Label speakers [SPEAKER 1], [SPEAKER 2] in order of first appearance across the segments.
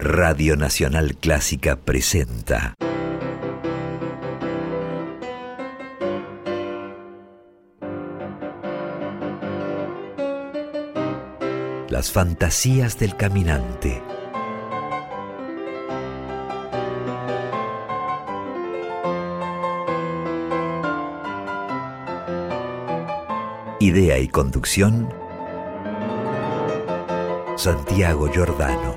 [SPEAKER 1] Radio Nacional Clásica presenta Las fantasías del caminante. Idea y conducción, Santiago Giordano.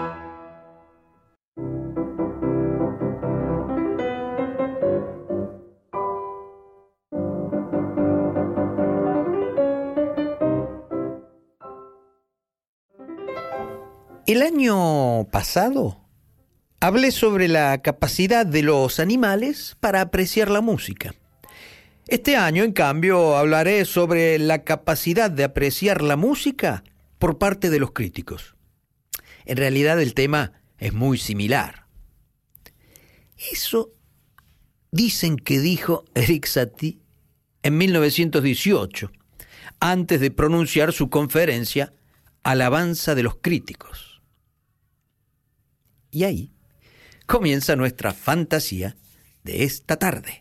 [SPEAKER 2] El año pasado hablé sobre la capacidad de los animales para apreciar la música. Este año, en cambio, hablaré sobre la capacidad de apreciar la música por parte de los críticos. En realidad el tema es muy similar. Eso dicen que dijo Erik Satie en 1918, antes de pronunciar su conferencia Alabanza de los Críticos. Y ahí comienza nuestra fantasía de esta tarde.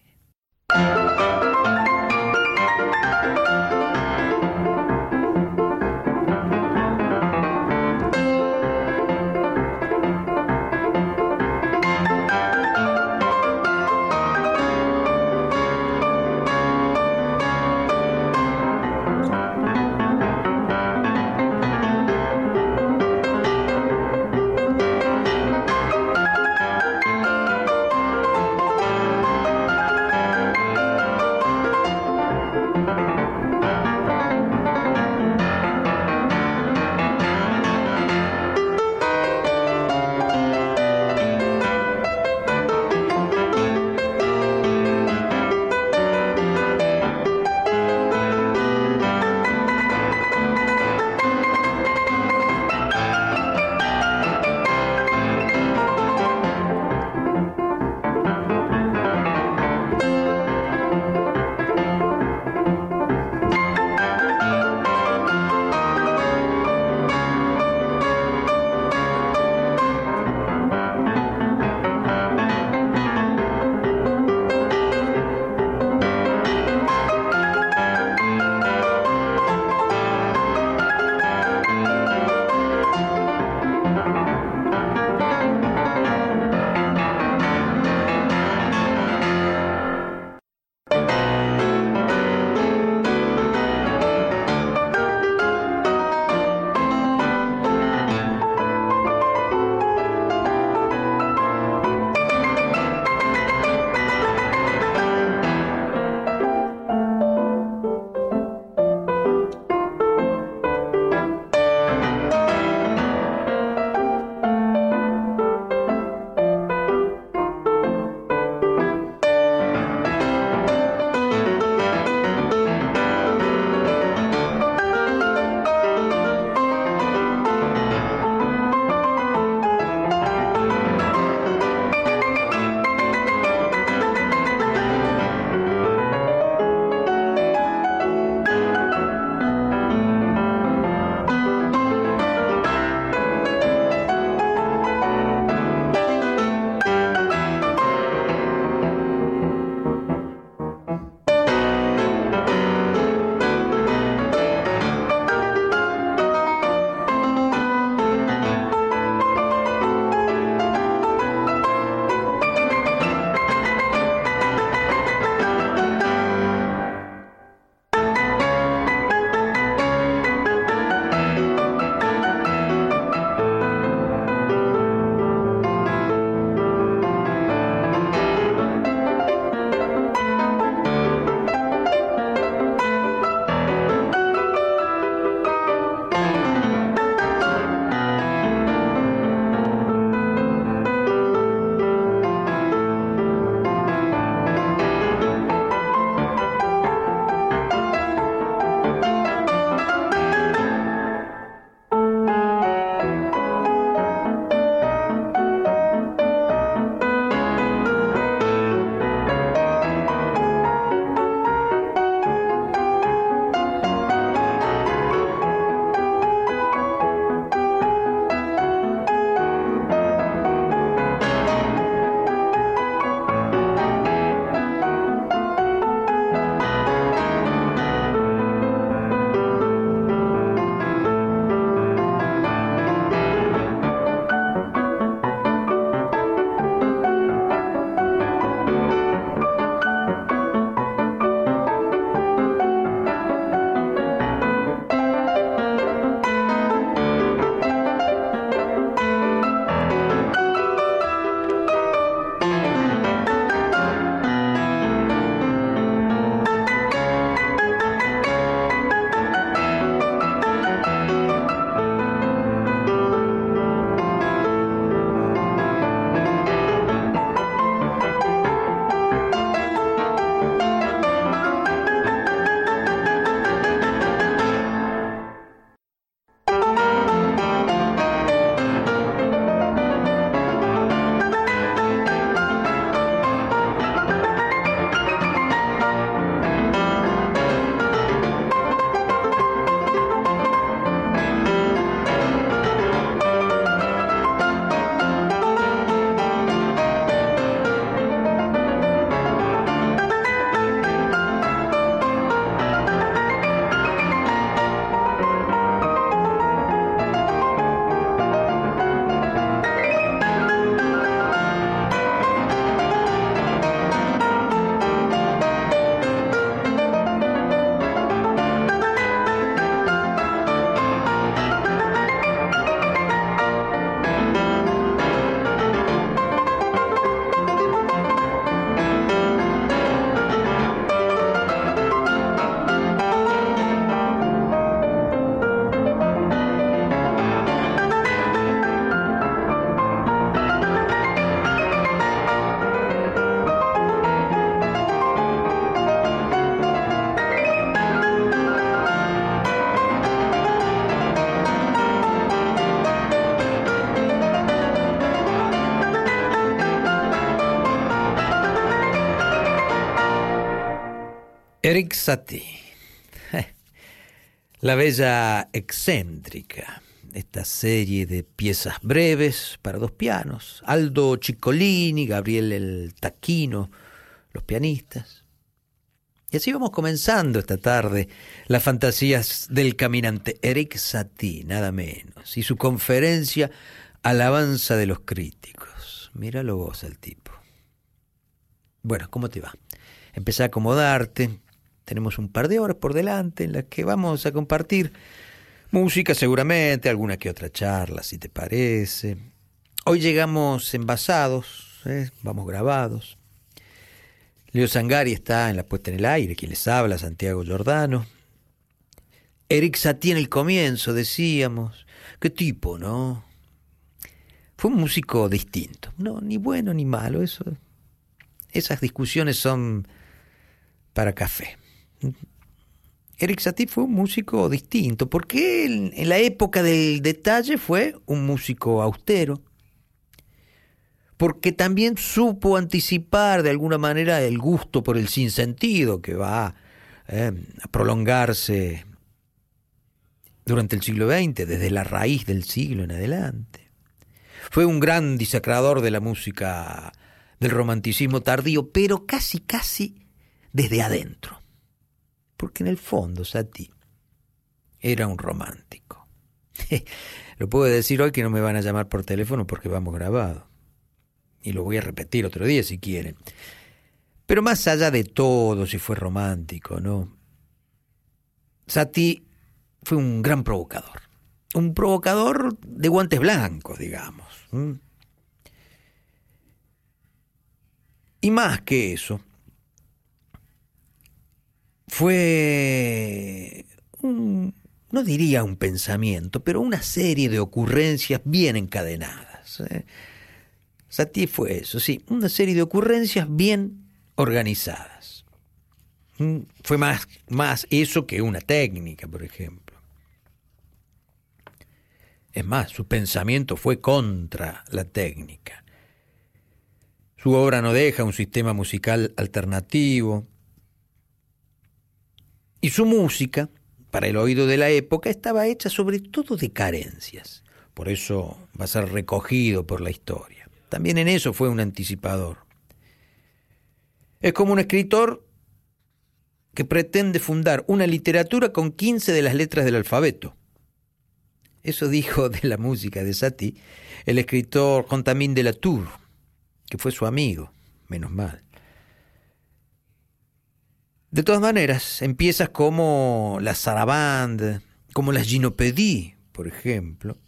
[SPEAKER 2] Erik Satie, la bella excéntrica, esta serie de piezas breves para dos pianos, Aldo Ciccolini, Gabriel el Taquino, los pianistas. Y así vamos comenzando esta tarde las fantasías del caminante Erik Satie, nada menos, y su conferencia Alabanza de los críticos. Míralo vos al tipo. Bueno, ¿cómo te va? Empecé a acomodarte. Tenemos un par de horas por delante en las que vamos a compartir música seguramente, alguna que otra charla, si te parece. Hoy llegamos envasados, vamos grabados. Leo Sangari está en la puesta en el aire, quien les habla, Santiago Giordano. Erik Satie en el comienzo, decíamos. Qué tipo, ¿no? Fue un músico distinto. No, ni bueno ni malo. Esas discusiones son para café. Erik Satie fue un músico distinto, porque él, en la época del detalle, fue un músico austero, porque también supo anticipar de alguna manera el gusto por el sinsentido que va a prolongarse durante el siglo XX, desde la raíz del siglo en adelante. Fue un gran disecrador de la música del romanticismo tardío, pero casi desde adentro. Porque en el fondo Satie era un romántico. Lo puedo decir hoy que no me van a llamar por teléfono porque vamos grabados. Y lo voy a repetir otro día si quieren. Pero más allá de todo, si fue romántico, ¿no? Satie fue un gran provocador. Un provocador de guantes blancos, digamos. Y más que eso, fue no diría un pensamiento, pero una serie de ocurrencias bien encadenadas. Satie fue eso, sí, una serie de ocurrencias bien organizadas. Fue más eso que una técnica, por ejemplo. Es más, su pensamiento fue contra la técnica. Su obra no deja un sistema musical alternativo. Y su música, para el oído de la época, estaba hecha sobre todo de carencias. Por eso va a ser recogido por la historia. También en eso fue un anticipador. Es como un escritor que pretende fundar una literatura con 15 de las letras del alfabeto. Eso dijo de la música de Satie el escritor Contamine de la Tour, que fue su amigo, menos mal. De todas maneras, en piezas como la Sarabande, como las Gynopédies, por ejemplo,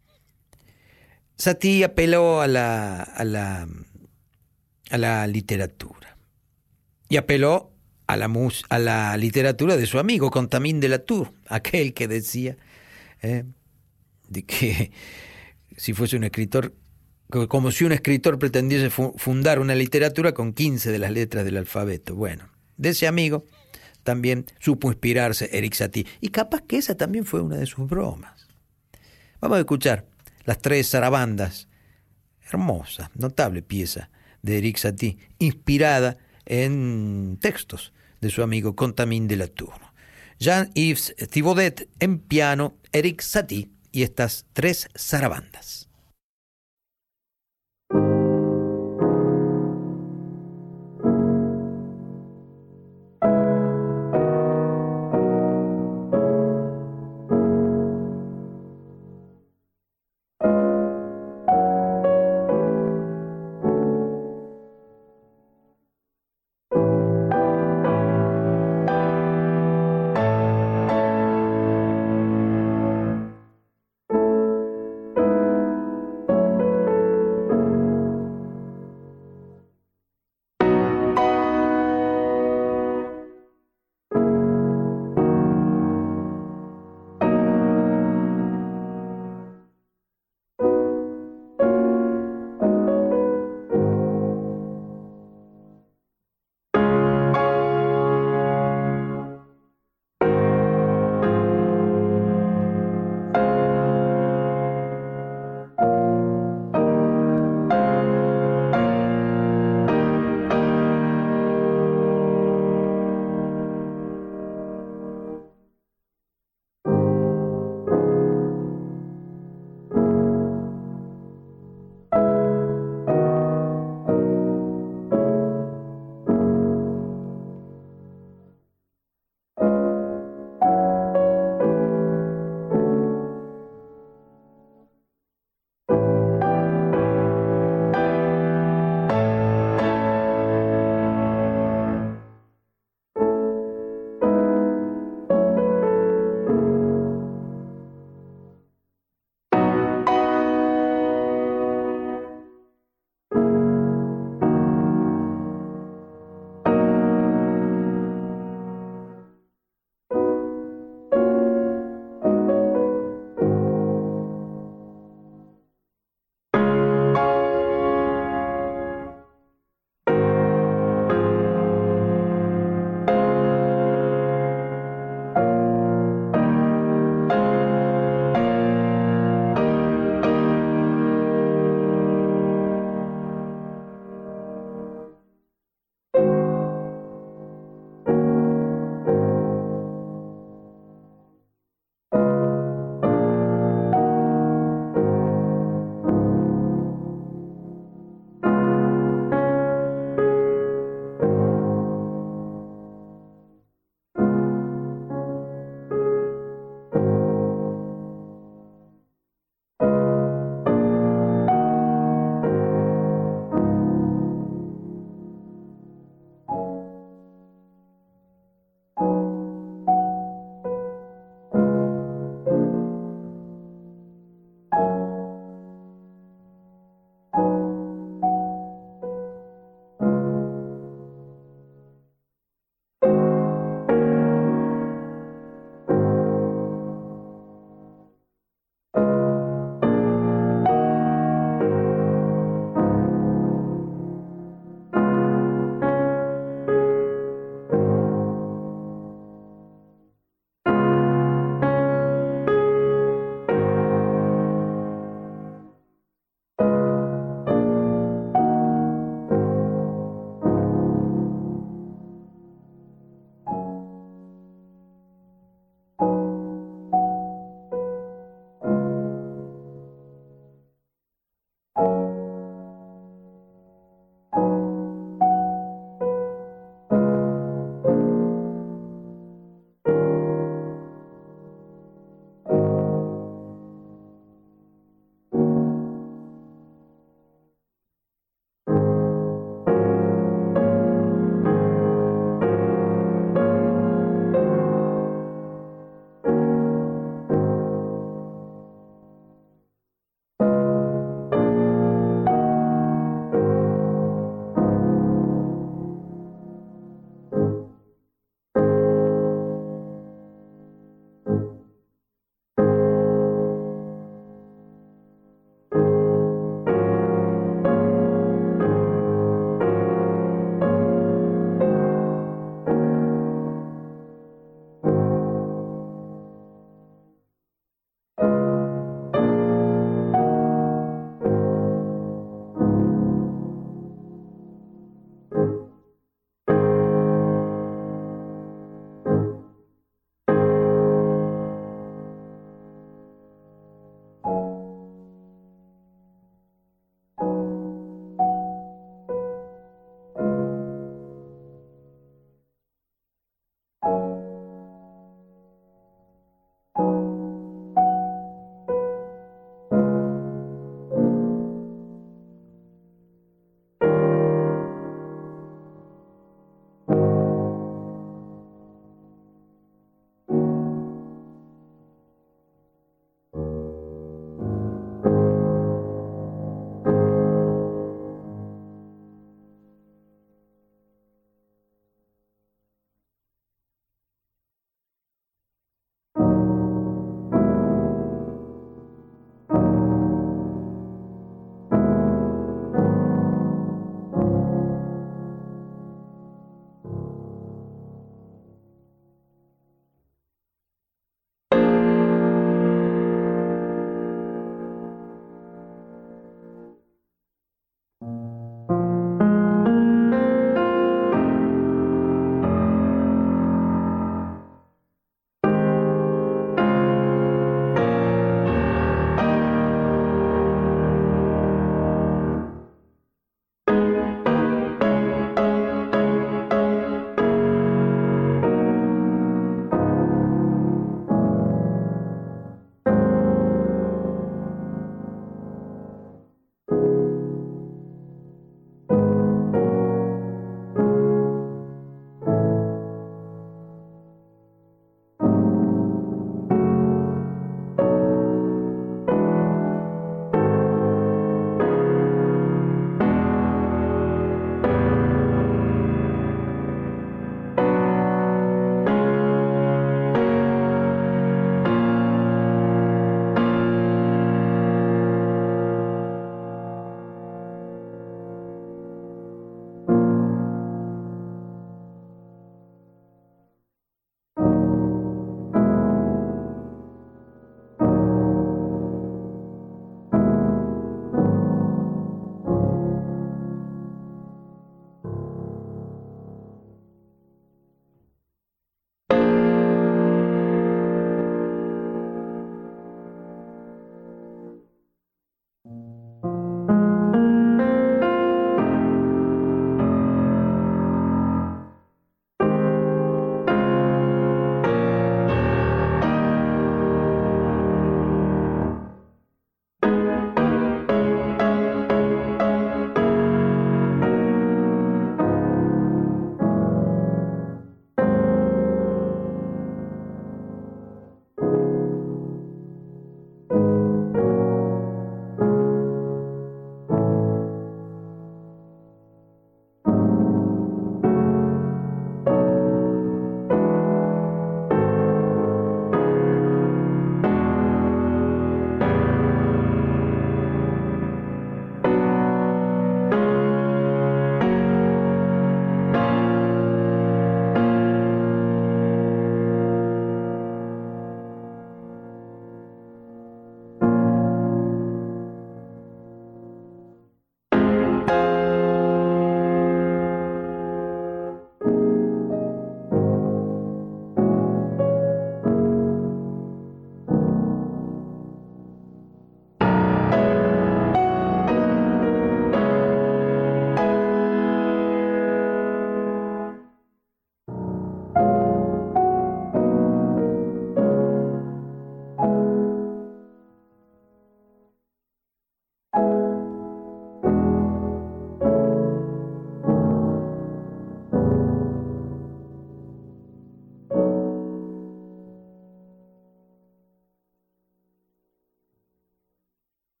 [SPEAKER 2] Satie apeló a la literatura. Y apeló a la literatura de su amigo Contamine de la Tour, aquel que decía de que si fuese un escritor, como si un escritor pretendiese fundar una literatura con 15 de las letras del alfabeto. Bueno, de ese amigo también supo inspirarse Erik Satie. Y capaz que esa también fue una de sus bromas. Vamos a escuchar las 3 zarabandas. Hermosa, notable pieza de Erik Satie, inspirada en textos de su amigo Contamine de la Tour. Jean-Yves Thibaudet en piano, Erik Satie y estas 3 zarabandas.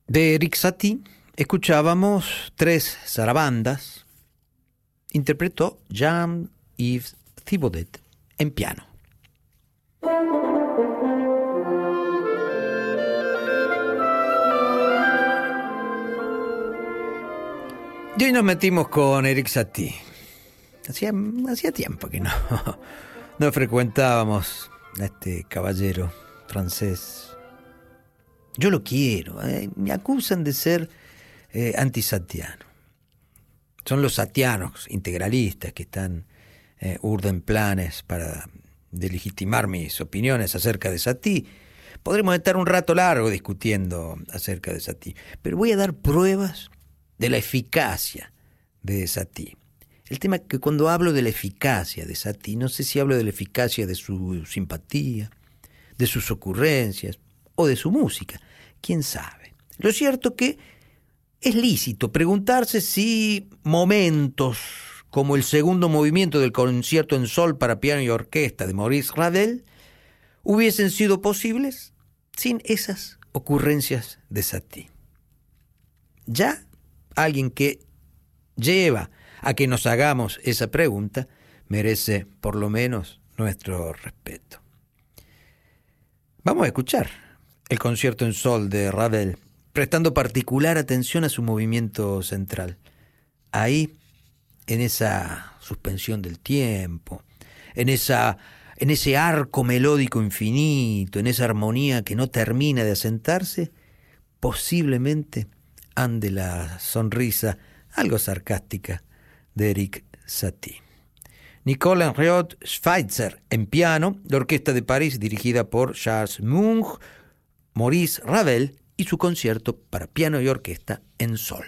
[SPEAKER 2] De Erik Satie escuchábamos Tres zarabandas. Interpretó Jean-Yves Thibaudet en piano. Y hoy nos metimos con Erik Satie. Hacía tiempo que no frecuentábamos a este caballero francés. Yo lo quiero, me acusan de ser antisatiano. Son los satianos integralistas que urden planes para delegitimar mis opiniones acerca de Satie. Podremos estar un rato largo discutiendo acerca de Satie, pero voy a dar pruebas de la eficacia de Satie. El tema es que cuando hablo de la eficacia de Satie, no sé si hablo de la eficacia de su simpatía, de sus ocurrencias o de su música. ¿Quién sabe? Lo cierto que es lícito preguntarse si momentos como el segundo movimiento del concierto en sol para piano y orquesta de Maurice Ravel hubiesen sido posibles sin esas ocurrencias de Satie. Ya alguien que lleva a que nos hagamos esa pregunta merece por lo menos nuestro respeto. Vamos a escuchar el concierto en sol de Ravel, prestando particular atención a su movimiento central. Ahí, en esa suspensión del tiempo, en ese arco melódico infinito, en esa armonía que no termina de asentarse, posiblemente ande la sonrisa algo sarcástica de Erik Satie. Nicole Henriot Schweitzer en piano, la Orquesta de París dirigida por Charles Munch, Maurice Ravel y su concierto para piano y orquesta en sol.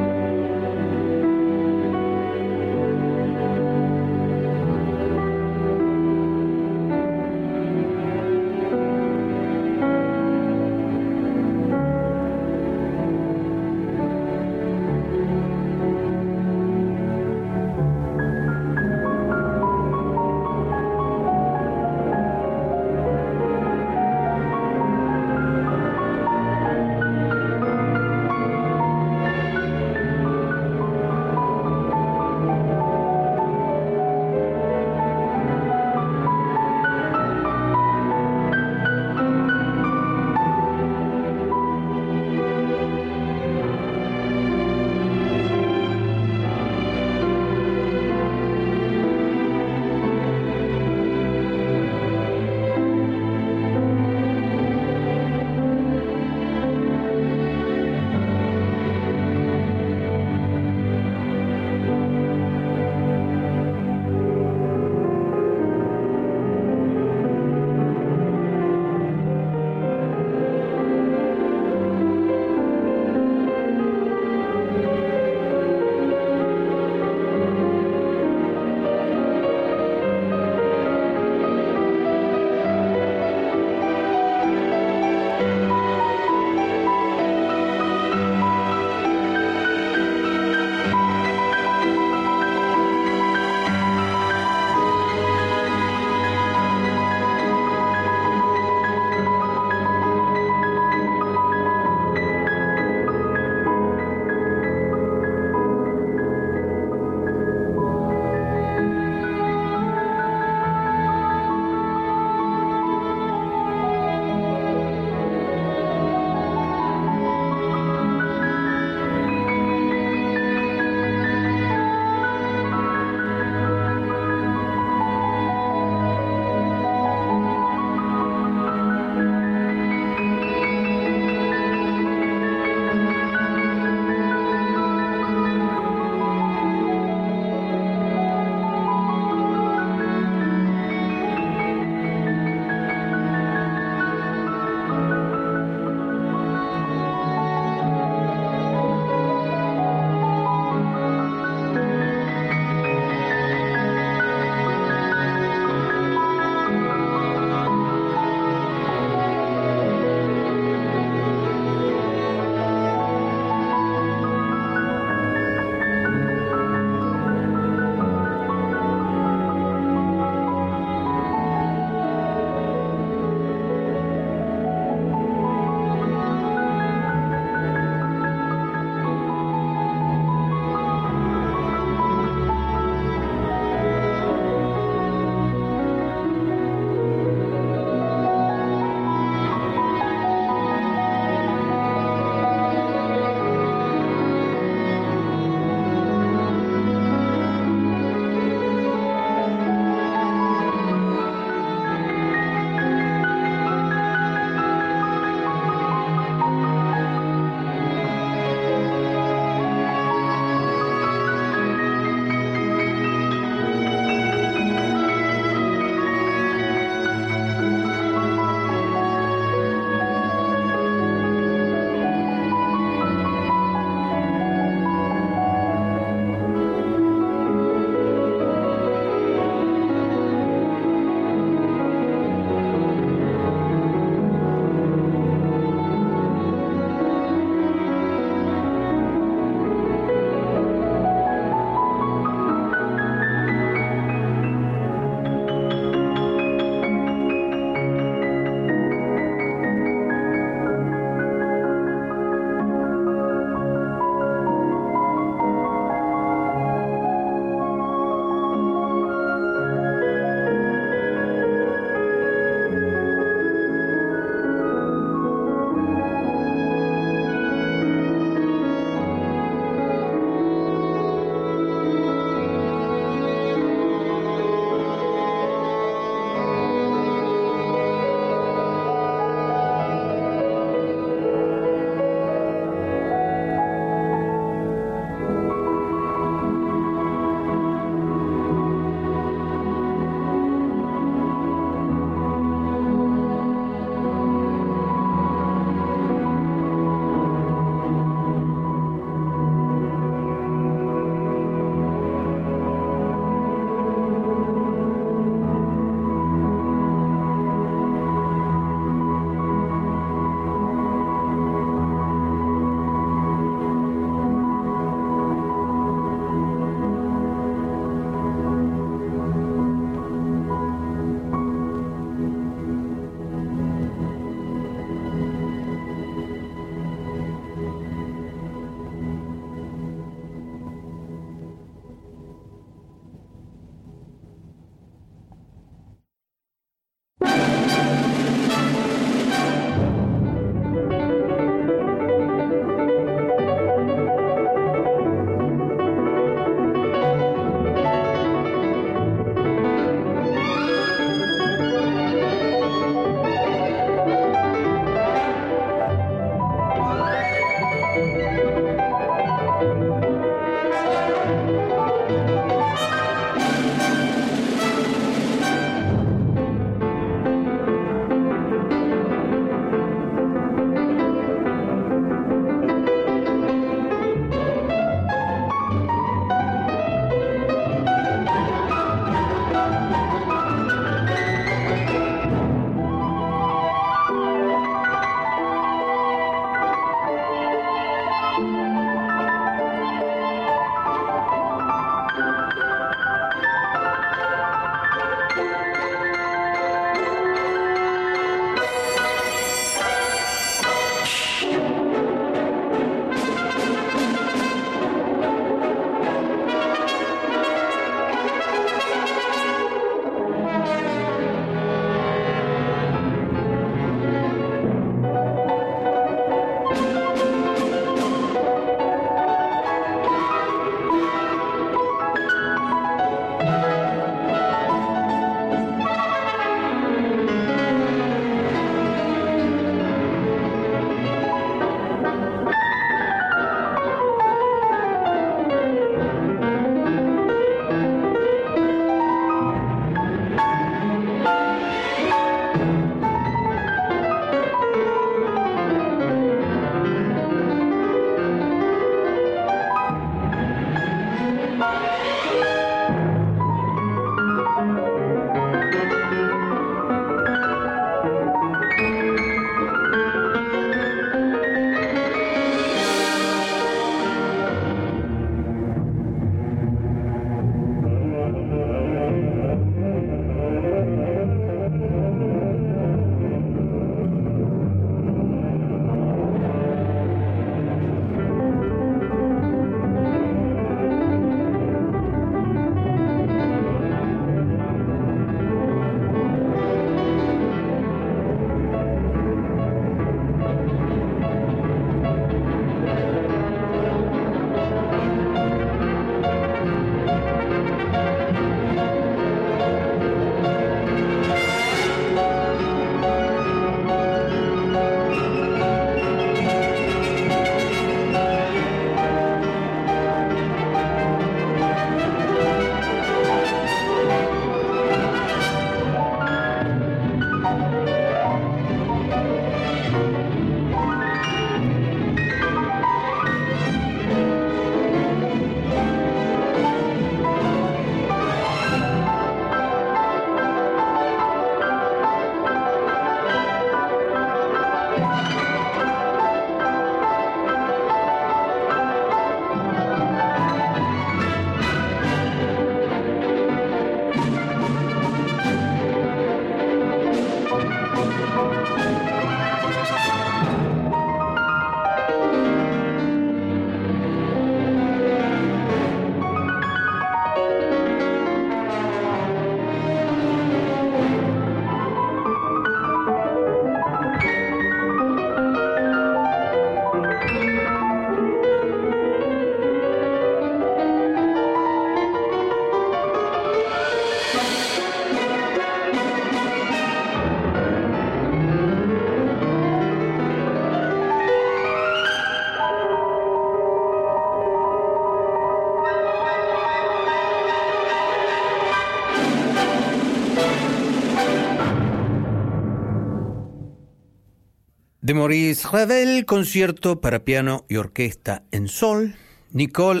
[SPEAKER 2] De Maurice Ravel, concierto para piano y orquesta en sol. Nicole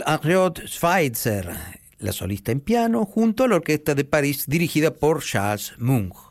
[SPEAKER 2] Arreot-Schweitzer, la solista en piano, junto a la Orquesta de París dirigida por Charles Munch.